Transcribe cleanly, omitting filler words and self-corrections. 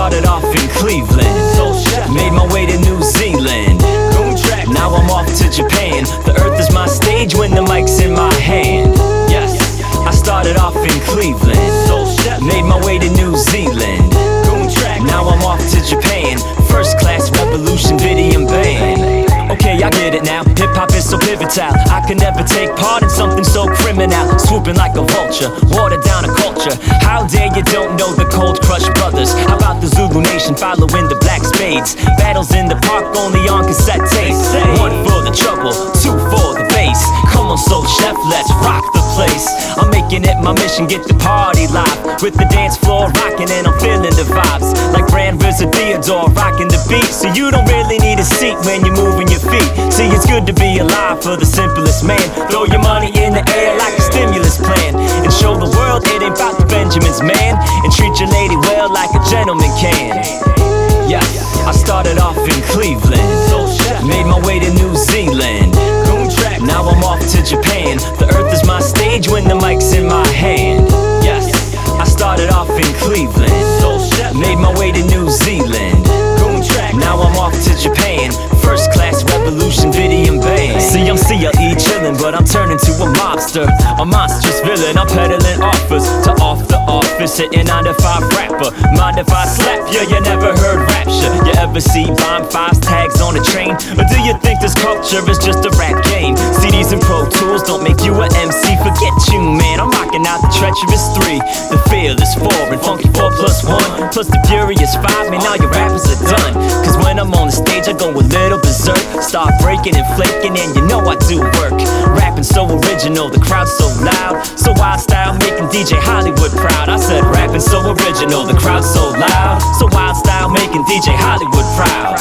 started off in Cleveland, made my way to New Zealand. Now I'm off to Japan. The earth is my stage when the mic's in my hand. Yes, I started off in Cleveland, made my way to New Zealand. Now I'm off to Japan. First class revolution video band. Okay, I get it now. Hip-hop is so pivotal. I can never take part in something so criminal. Swooping like a vulture, water down a culture. How dare you don't know the Cold Crush Brothers? How about the Zulu Nation following the Black Spades? Battles in the park only on cassette tape. One for the trouble, two for the bass. Come on, Soul Chef, let's rock the place. I'm making it my mission, get the party live. With the dance floor rocking and I'm feeling the vibes. Like Brand vs. Theodore rocking the beat. So you don't really need a seat when you're moving your feet. See, it's good to be alive for the simplest man. Throw your money in the air like a stimulus plan, and show the world it ain't about the Benjamins, man. And treat your lady well like a gentleman can. Yeah, I started off in Cleveland, made my way to New Zealand. Now I'm off to Japan. The earth is my stage when the mic's in my hand. Yes, I started off in Cleveland, made my way to New Zealand. Now I'm off to Japan. First class revolution video band. See, I'm CLE chillin', but I'm turning to a mobster, a monstrous villain. I'm peddling offers to off the office, hitting 9 to 5 rapper. Mind if I slap ya? You never heard Rapture? You ever see bonfires, tags on a train? Or do you think this culture is just a rap game? CDs and Pro Tools don't make you a MC. Forget you, man. I'm rocking out the treacherous 3, the fearless 4, and funky 4 plus 1, plus the furious 5. Man, now your rappers are done. Cause when I'm on the stage, I go a little berserk. Start breaking and flaking, and you know I do work. Rapping so original, the crowd's so loud. So wild style, making DJ Hollywood proud. I said rapping so original, the crowd's so loud. So wild style, making DJ Hollywood proud.